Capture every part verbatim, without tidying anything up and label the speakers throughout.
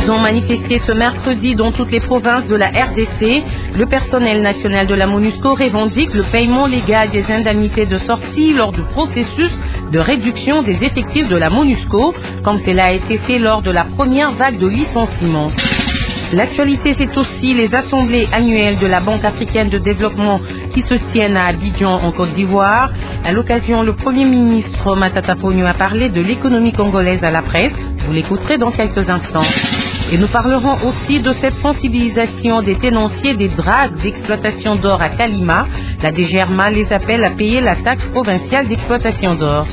Speaker 1: Ils ont manifesté ce mercredi dans toutes les provinces de la R D C. Le personnel national de la MONUSCO revendique le paiement légal des indemnités de sortie lors du processus de réduction des effectifs de la MONUSCO, comme cela a été fait lors de la première vague de licenciements. L'actualité, c'est aussi les assemblées annuelles de la Banque africaine de développement qui se tiennent à Abidjan, en Côte d'Ivoire. À l'occasion, le Premier ministre Matata Ponyo a parlé de l'économie congolaise à la presse. Vous l'écouterez dans quelques instants. Et nous parlerons aussi de cette sensibilisation des tenanciers des dragues d'exploitation d'or à Kalima. La D G R M A les appelle à payer la taxe provinciale d'exploitation d'or.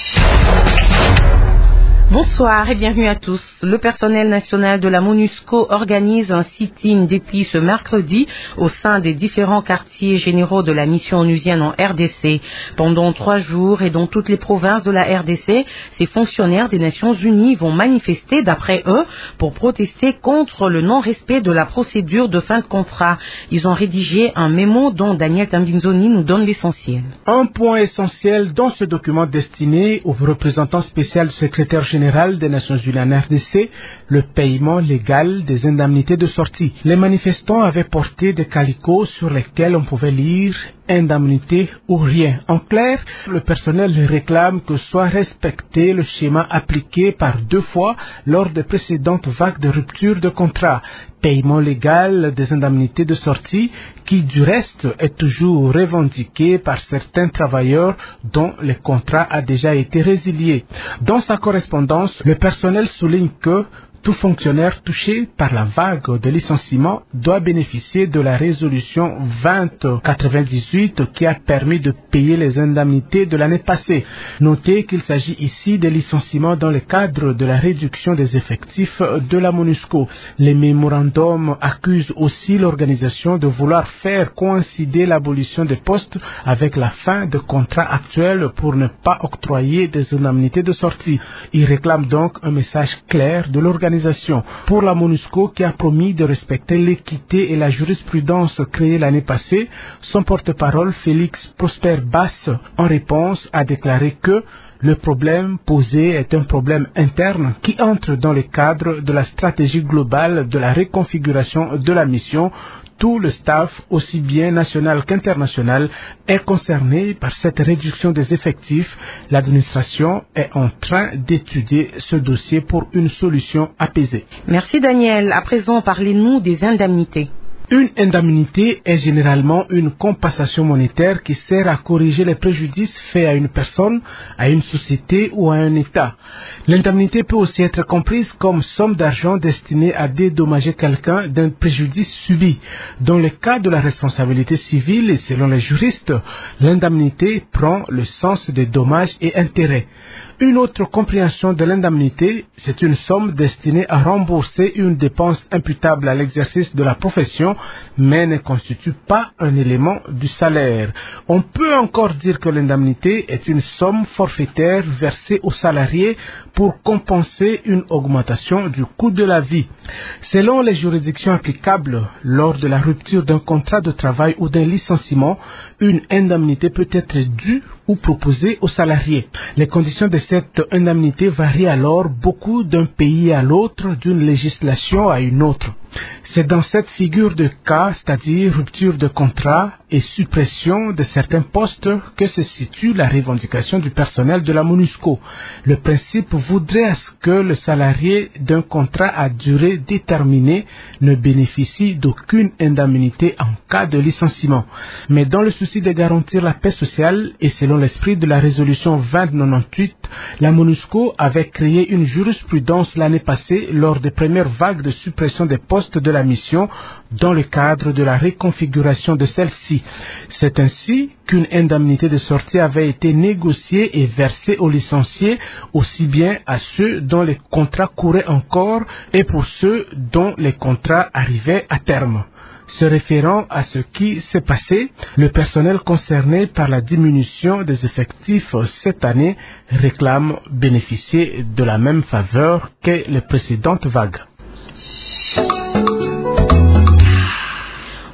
Speaker 1: Bonsoir et bienvenue à tous. Le personnel national de la MONUSCO organise un sit-in depuis ce mercredi au sein des différents quartiers généraux de la mission onusienne en R D C. Pendant trois jours et dans toutes les provinces de la R D C, ces fonctionnaires des Nations Unies vont manifester, d'après eux, pour protester contre le non-respect de la procédure de fin de contrat. Ils ont rédigé un mémo dont Daniel Tambinzoni nous donne l'essentiel.
Speaker 2: Un point essentiel dans ce document destiné au représentant spécial du secrétaire général des Nations Unies en R D C, le paiement légal des indemnités de sortie. Les manifestants avaient porté des calicots sur lesquels on pouvait lire indemnité ou rien. En clair, le personnel réclame que soit respecté le schéma appliqué par deux fois lors des précédentes vagues de rupture de contrat. Paiement légal des indemnités de sortie qui, du reste, est toujours revendiqué par certains travailleurs dont le contrat a déjà été résilié. Dans sa correspondance, le personnel souligne que tout fonctionnaire touché par la vague de licenciement doit bénéficier de la résolution vingt quatre-vingt-dix-huit qui a permis de payer les indemnités de l'année passée. Notez qu'il s'agit ici des licenciements dans le cadre de la réduction des effectifs de la MONUSCO. Les mémorandums accusent aussi l'organisation de vouloir faire coïncider l'abolition des postes avec la fin de contrats actuels pour ne pas octroyer des indemnités de sortie. Ils réclament donc un message clair de l'organisation. Pour la MONUSCO qui a promis de respecter l'équité et la jurisprudence créée l'année passée, son porte-parole Félix Prosper Basse, en réponse, a déclaré que le problème posé est un problème interne qui entre dans le cadre de la stratégie globale de la reconfiguration de la mission. Tout le staff, aussi bien national qu'international, est concerné par cette réduction des effectifs. L'administration est en train d'étudier ce dossier pour une solution apaisée.
Speaker 1: Merci Daniel. À présent, parlez-nous des indemnités.
Speaker 2: Une indemnité est généralement une compensation monétaire qui sert à corriger les préjudices faits à une personne, à une société ou à un État. L'indemnité peut aussi être comprise comme somme d'argent destinée à dédommager quelqu'un d'un préjudice subi. Dans le cas de la responsabilité civile et selon les juristes, l'indemnité prend le sens des dommages et intérêts. Une autre compréhension de l'indemnité, c'est une somme destinée à rembourser une dépense imputable à l'exercice de la profession, mais ne constitue pas un élément du salaire. On peut encore dire que l'indemnité est une somme forfaitaire versée aux salariés pour compenser une augmentation du coût de la vie. Selon les juridictions applicables, lors de la rupture d'un contrat de travail ou d'un licenciement, une indemnité peut être due ou proposée aux salariés. Les conditions de cette indemnité varient alors beaucoup d'un pays à l'autre, d'une législation à une autre. C'est dans cette figure de cas, c'est-à-dire rupture de contrat et suppression de certains postes, que se situe la revendication du personnel de la MONUSCO. Le principe voudrait à ce que le salarié d'un contrat à durée déterminée ne bénéficie d'aucune indemnité en cas de licenciement. Mais dans le souci de garantir la paix sociale et selon l'esprit de la résolution vingt quatre-vingt-dix-huit, la MONUSCO avait créé une jurisprudence l'année passée lors des premières vagues de suppression des postes de la mission dans le cadre de la reconfiguration de celle-ci. C'est ainsi qu'une indemnité de sortie avait été négociée et versée aux licenciés, aussi bien à ceux dont les contrats couraient encore et pour ceux dont les contrats arrivaient à terme. Se référant à ce qui s'est passé, le personnel concerné par la diminution des effectifs cette année réclame bénéficier de la même faveur que les précédentes vagues.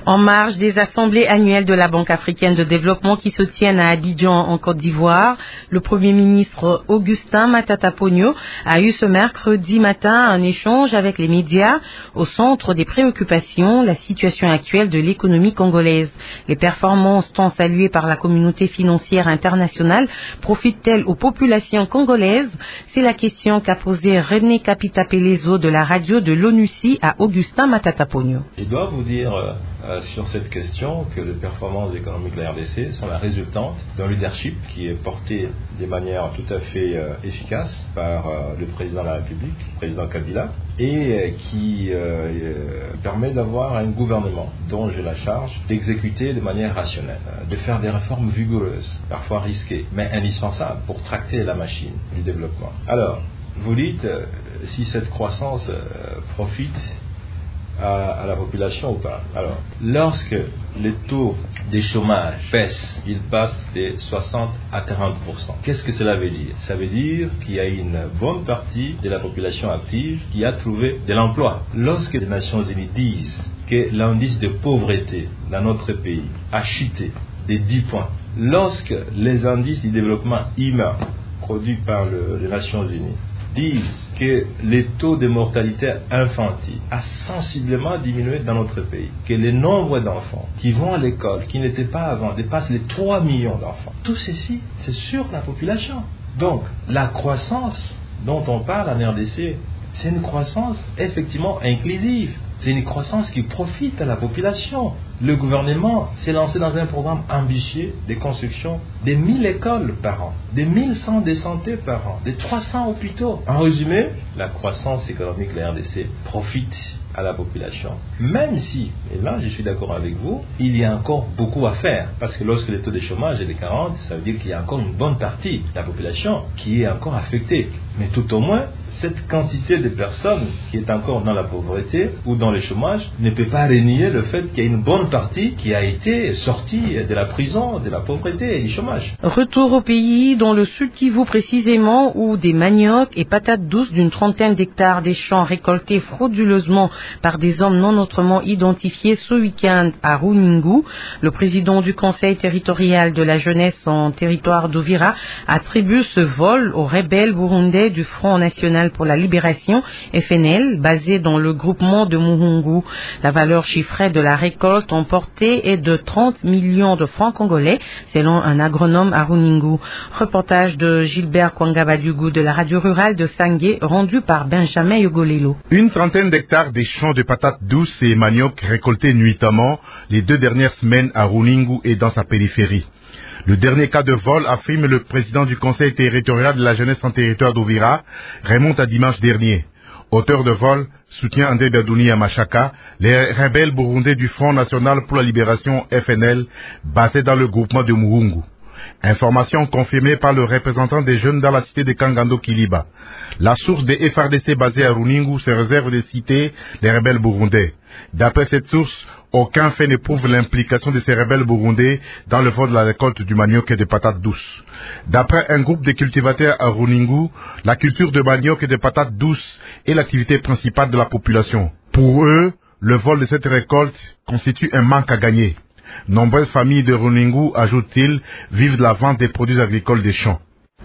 Speaker 1: En marge des assemblées annuelles de la Banque africaine de développement qui se tiennent à Abidjan en Côte d'Ivoire, le Premier ministre Augustin Matata Ponyo a eu ce mercredi matin un échange avec les médias au centre des préoccupations, la situation actuelle de l'économie congolaise. Les performances tant saluées par la communauté financière internationale profitent-elles aux populations congolaises? C'est la question qu'a posée René Capita-Pelezo de la radio de l'ONUCI à Augustin Matata Ponyo.
Speaker 3: Je dois vous dire euh, sur cette question que les performances économiques de la R D C sont la résultante d'un leadership qui est porté de manière tout à fait euh, efficace par euh, le président de la République, le président Kabila, et euh, qui euh, euh, permet d'avoir un gouvernement dont j'ai la charge d'exécuter de manière rationnelle, euh, de faire des réformes vigoureuses, parfois risquées, mais indispensables pour tracter la machine du développement. Alors, vous dites euh, si cette croissance euh, profite À, à la population ou pas. Alors, lorsque les taux des chômages baissent, ils passent de soixante à quarante pour cent. Qu'est-ce que cela veut dire? Ça veut dire qu'il y a une bonne partie de la population active qui a trouvé de l'emploi. Lorsque les Nations Unies disent que l'indice de pauvreté dans notre pays a chuté de dix points, lorsque les indices du développement humain produits par le, les Nations Unies disent que les taux de mortalité infantile a sensiblement diminué dans notre pays, que le nombre d'enfants qui vont à l'école, qui n'étaient pas avant, dépasse les trois millions d'enfants. Tout ceci, c'est sur la population. Donc, la croissance dont on parle en R D C, c'est une croissance effectivement inclusive. C'est une croissance qui profite à la population. Le gouvernement s'est lancé dans un programme ambitieux de construction de mille écoles par an, de mille centres de santé par an, de trois cents hôpitaux. En résumé, la croissance économique de la R D C profite à la population. Même si, et là je suis d'accord avec vous, il y a encore beaucoup à faire. Parce que lorsque le taux de chômage est de quarante, ça veut dire qu'il y a encore une bonne partie de la population qui est encore affectée. Mais tout au moins, cette quantité de personnes qui est encore dans la pauvreté ou dans le chômage ne peut pas renier le fait qu'il y a une bonne partie qui a été sortie de la prison, de la pauvreté et du chômage.
Speaker 1: Retour au pays, dans le Sud Kivu précisément, où des maniocs et patates douces d'une trentaine d'hectares des champs récoltés frauduleusement par des hommes non autrement identifiés ce week-end à Runingu. Le président du Conseil territorial de la jeunesse en territoire d'Uvira attribue ce vol aux rebelles burundais du Front national pour la libération, F N L, basé dans le groupement de Muhungu. La valeur chiffrée de la récolte emportée est de trente millions de francs congolais, selon un agronome à Runingu. Reportage de Gilbert Kwangabadugu de la radio rurale de Sangué, rendu par Benjamin Yogolelo.
Speaker 4: Une trentaine d'hectares des champs de patates douces et manioc récoltés nuitamment les deux dernières semaines à Runingu et dans sa périphérie. Le dernier cas de vol, affirme le président du Conseil territorial de la jeunesse en territoire d'Uvira, remonte à dimanche dernier. Auteur de vol, soutient André Berdouni à Machaka, les rebelles burundais du Front national pour la libération F N L, basés dans le groupement de Muhungu. Information confirmée par le représentant des jeunes dans la cité de Kangando Kiliba. La source des F R D C basée à Runingu se réserve de citer les rebelles burundais. D'après cette source, aucun fait ne prouve l'implication de ces rebelles burundais dans le vol de la récolte du manioc et des patates douces. D'après un groupe de cultivateurs à Runingu, la culture de manioc et de patates douces est l'activité principale de la population. Pour eux, le vol de cette récolte constitue un manque à gagner. Nombreuses familles de Runingu, ajoute-t-il, vivent de la vente des produits agricoles des champs.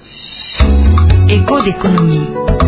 Speaker 1: Écho d'économie.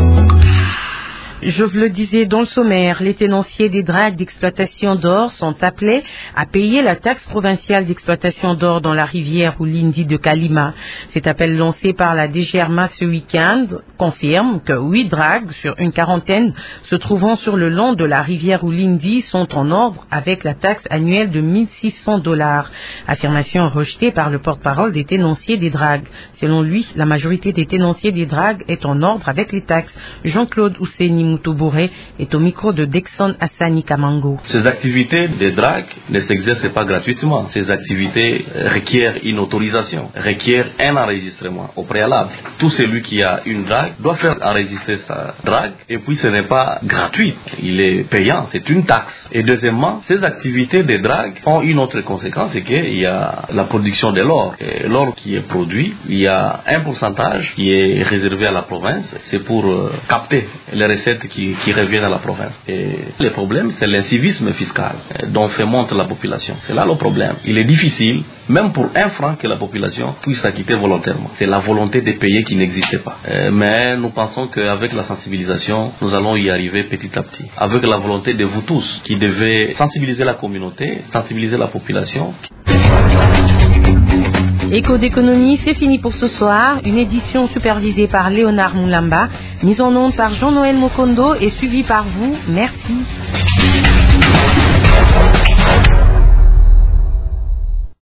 Speaker 1: Je vous le disais dans le sommaire, les tenanciers des dragues d'exploitation d'or sont appelés à payer la taxe provinciale d'exploitation d'or dans la rivière Ulindi de Kalima. Cet appel lancé par la D G R M A ce week-end confirme que huit dragues sur une quarantaine se trouvant sur le long de la rivière Ulindi sont en ordre avec la taxe annuelle de mille six cents dollars. Affirmation rejetée par le porte-parole des tenanciers des dragues. Selon lui, la majorité des tenanciers des dragues est en ordre avec les taxes. Jean-Claude Ousseni Moutobouré est au micro de Dexon Hassani Kamango.
Speaker 5: Ces activités de drague ne s'exercent pas gratuitement. Ces activités requièrent une autorisation, requièrent un enregistrement au préalable. Tout celui qui a une drague doit faire enregistrer sa drague et puis ce n'est pas gratuit, il est payant, c'est une taxe. Et deuxièmement, ces activités de drague ont une autre conséquence, c'est qu'il y a la production de l'or. Et l'or qui est produit, il y a un pourcentage qui est réservé à la province, c'est pour euh, capter les recettes recettes qui, qui reviennent à la province. Et le problème, c'est l'incivisme fiscal dont fait montre la population. C'est là le problème. Il est difficile, même pour un franc, que la population puisse s'acquitter volontairement. C'est la volonté de payer qui n'existait pas. Euh, mais nous pensons qu'avec la sensibilisation, nous allons y arriver petit à petit. Avec la volonté de vous tous, qui devez sensibiliser la communauté, sensibiliser la population.
Speaker 1: Écho d'économie, c'est fini pour ce soir. Une édition supervisée par Léonard Moulamba, mise en onde par Jean-Noël Mokondo et suivie par vous. Merci.